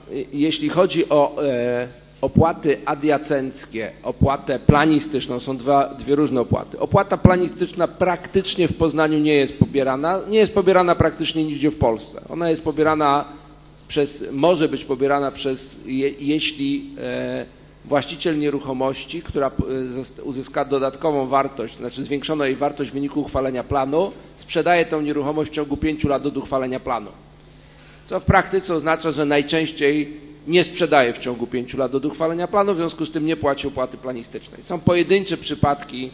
jeśli chodzi o opłaty adiacenckie, opłatę planistyczną, są dwie różne opłaty. Opłata planistyczna praktycznie w Poznaniu nie jest pobierana praktycznie nigdzie w Polsce. Ona jest pobierana może być pobierana jeśli właściciel nieruchomości, która uzyska dodatkową wartość, znaczy zwiększono jej wartość w wyniku uchwalenia planu, sprzedaje tę nieruchomość w ciągu 5 lat od uchwalenia planu. Co w praktyce oznacza, że najczęściej nie sprzedaje w ciągu 5 lat od uchwalenia planu, w związku z tym nie płaci opłaty planistycznej. Są pojedyncze przypadki,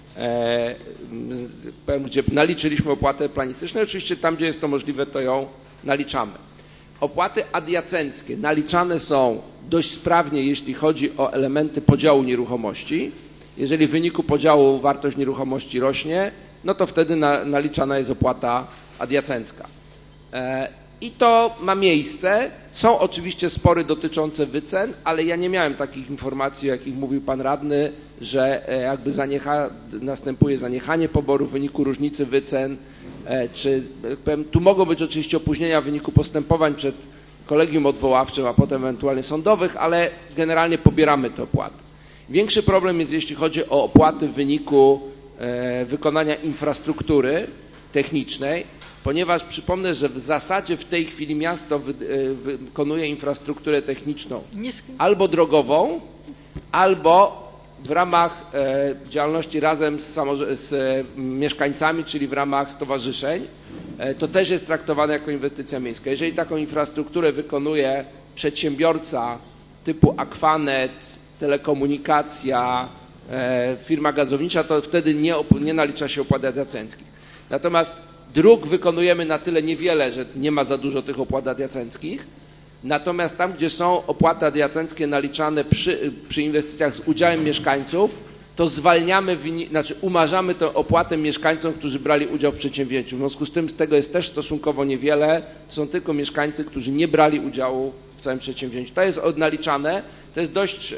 gdzie naliczyliśmy opłatę planistyczną. Oczywiście tam, gdzie jest to możliwe, to ją naliczamy. Opłaty adiacenckie naliczane są dość sprawnie, jeśli chodzi o elementy podziału nieruchomości. Jeżeli w wyniku podziału wartość nieruchomości rośnie, no to wtedy naliczana jest opłata adiacencka. I to ma miejsce. Są oczywiście spory dotyczące wycen, ale ja nie miałem takich informacji, o jakich mówił pan radny, że jakby następuje zaniechanie poboru w wyniku różnicy wycen, czy tu mogą być oczywiście opóźnienia w wyniku postępowań przed kolegium odwoławczym, a potem ewentualnie sądowych, ale generalnie pobieramy te opłaty. Większy problem jest, jeśli chodzi o opłaty w wyniku wykonania infrastruktury technicznej, ponieważ przypomnę, że w zasadzie w tej chwili miasto wykonuje infrastrukturę techniczną albo drogową, albo w ramach działalności razem z mieszkańcami, czyli w ramach stowarzyszeń, to też jest traktowane jako inwestycja miejska. Jeżeli taką infrastrukturę wykonuje przedsiębiorca typu Aquanet, telekomunikacja, firma gazownicza, to wtedy nie nalicza się opłat adiacenckich. Natomiast dróg wykonujemy na tyle niewiele, że nie ma za dużo tych opłat adiacenckich. Natomiast tam, gdzie są opłaty adiacenckie naliczane przy inwestycjach z udziałem mieszkańców, to zwalniamy, umarzamy tę opłatę mieszkańcom, którzy brali udział w przedsięwzięciu. W związku z tym z tego jest też stosunkowo niewiele. To są tylko mieszkańcy, którzy nie brali udziału w całym przedsięwzięciu. To jest odnaliczane. To jest dość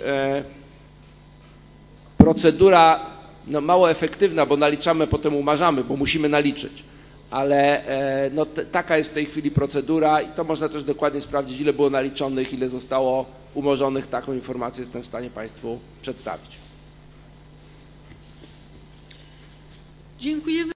procedura mało efektywna, bo naliczamy, potem umarzamy, bo musimy naliczyć. Ale no, taka jest w tej chwili procedura i to można też dokładnie sprawdzić, ile było naliczonych, ile zostało umorzonych. Taką informację jestem w stanie Państwu przedstawić. Dziękujemy.